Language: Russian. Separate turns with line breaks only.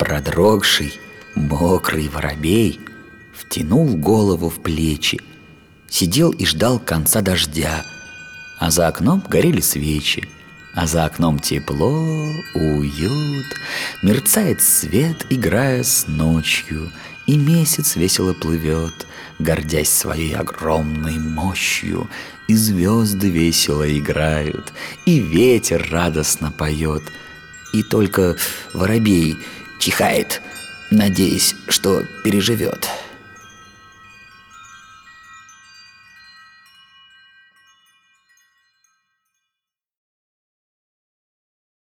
Продрогший, мокрый воробей втянул голову в плечи, сидел и ждал конца дождя, а за окном горели свечи, а за окном тепло, уют, мерцает свет, играя с ночью, и месяц весело плывет, гордясь своей огромной мощью, и звезды весело играют, и ветер радостно поет, и только воробей чихает, надеясь, что переживет.